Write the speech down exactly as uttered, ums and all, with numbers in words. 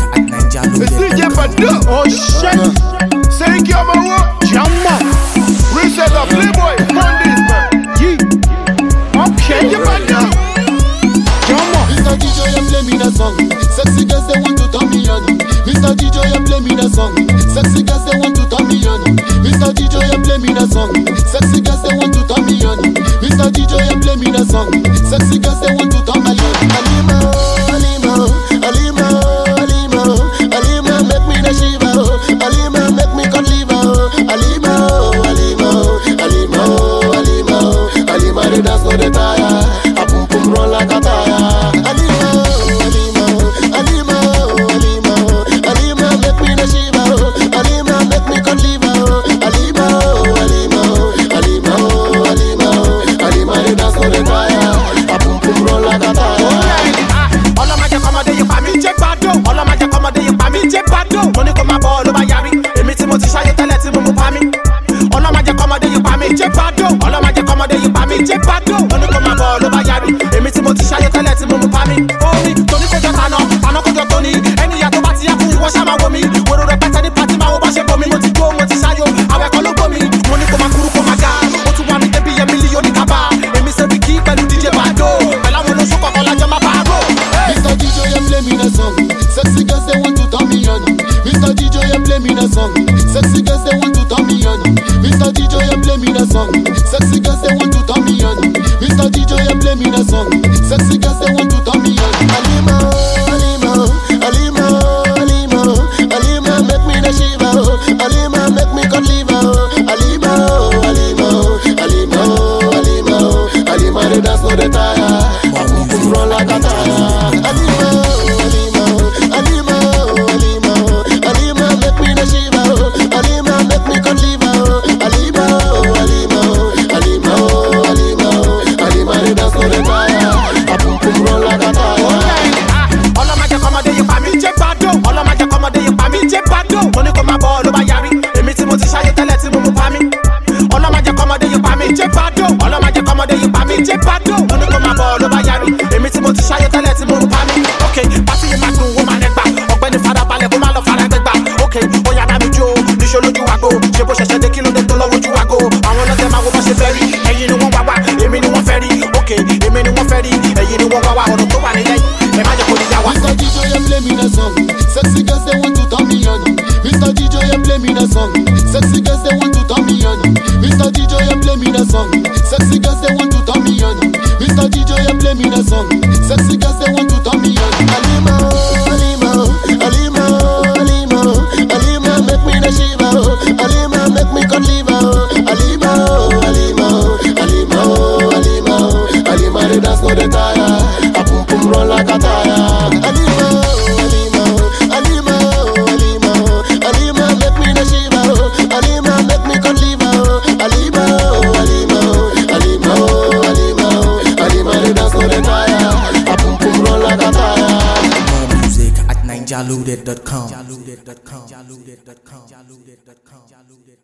at Ninja It's D J Badu. Oh shit. Say Kiamawo. Jamma. Reset the Playboy. Fund this man. Yeah. Okay. D J Badu. Jamma. Mister D J, you play me the song. Sexy girls they want to turn me on. Mister D J, you play me the song. Sexy girls they want to turn me on. Mister D J, you play me the song. Sexy girls they want to turn me on. Mister D J, you play me the song. Sexy girls they want to turn me on. Alima, Alima, Alima, Alima, Alima, make me the shiva. Alima, make me come live. Alima, Alima, Alima, Alima, Alima, they dance no they tire. A pum pum run like a tire. Alima, Alima, Alima, Alima, Alima, make me the shiva. Alima, make me come live. Alima, Alima, Alima, Alima, Alima, they dance no they tire. A pum pum run like a tire. All of my accommodate you pa mi jẹ gbádùn. All of my accommodate you pa mi jẹ gbádùn. Mo ní kó máa bọ̀ ló bá yarí. Èmi tí mo ti ṣayé tẹ́lẹ̀ tí mo mú pa mí. All of my accommodate you pa mi jẹ gbádùn. All of my accommodate you pa mi jẹ gbádùn. Mo ní kó máa bọ̀ ló bá yarí. Èmi tí mo ti ṣayé tẹ́lẹ̀ tí mo mú pa mí. Omi tóní kójọ tàná, tàná kójọ tóní. Ẹni ìyá tó bá ti yá fún ìwọ ṣá máa wo mi. Wòrò rẹpẹtẹ ní pàtí máa wo bá ṣe bomi. Mo ti jó, mo ti ṣayó. Àwọn ẹ̀kọ́ ló gbómi. Mo ní kó máa kúrú kó máa ga. Ó tún wá mi débi yẹ mílíọ̀nù kábà. Èmi ṣe bí kí pẹ̀lú D J Badu. Pẹ̀lú àwọn olóṣù kọ̀ọ̀kan lájọ máa bá a rò. Mister D J, you play me the song. Sexy girls they want to turn me on. Mister D J, you play me the song. Sexy girls they want to turn me on. Mister D J, you play me the song. Sexy girls they want to turn me on. Mister D J, you play me the song. Sexy girls they want to turn me on. Alima, Alima, Alima, Alima, Alima, make me the shiva. Alima, make me come live. Alima, Alima, Alima, Alima, Alima, they dance no they tire. A pum pum run like a tire. Alima, Alima, Alima, Alima, Alima, make me the shiva. Alima, make me come live. Alima, Alima, Alima, Alima, Alima, they dance no they tire. A pum pum run like a tire. All of my accommodate you pa mi jẹ gbádùn. All of my accommodate you pa mi jẹ gbádùn. Mo ní kó máa bọ̀ ló bá yarí. Èmi tí mo ti ṣayé tẹ́lẹ̀ tí mo mú pa mí. All of my accommodate you pa mi jẹ gbádùn. All of my accommodate you pa mi jẹ gbádùn. Mo ní kó máa bọ̀ ló bá yarí. Èmi tí mo ti ṣayé tẹ́lẹ̀ tí mo mú pa mí. Ok, pàtí yìí máa dùn ó máa lẹ́gbà. Ọ̀gbẹ́ni farabalẹ̀ kó má lọ fara gbẹgbà. Ok, ó yàrá mi jó. Níṣó lójú wa go. Ṣé bó ṣẹ̀ṣẹ̀ dé kí ló dé tó lọ́wọ́ ojú wa go. Àwọn ọlọ́tẹ̀ máa wo bá ṣe fẹ́ rí. Ẹ̀yin ni wọ́n wá wá. Èmi ni wọ́n fẹ́ rí. Ok, èmi ni wọ́n fẹ́ rí. Ẹ̀yin ni wọ́n wá wá. Ọ̀rọ̀ tó wà nílẹ̀ yìí. Ẹ má jẹ́ kó ní yá wa. Mister D J, you play me the song. Sexy girls they want to turn me on. Mister D J, you play me the song. Sexy girls they want to turn me on. Mister D J, you play me the song. Sexy girls they want to turn me on. Mister D J, you play me the song. Sexy girls they want to turn me on. Alima, Alima, Alima, Alima, Alima, make me the shiva. Alima, make me come live. Alima, Alima, Alima, Alima, Alima, they dance no they tire. A pum pum run like a tire. Alima, Alima, Alima, Alima, Alima, make me the shiva. Alima, make me come live. Alima, Alima, Alima, Alima, Alima, they dance no they tire. A pum pum run like a tire. More music at ninja loaded dot com.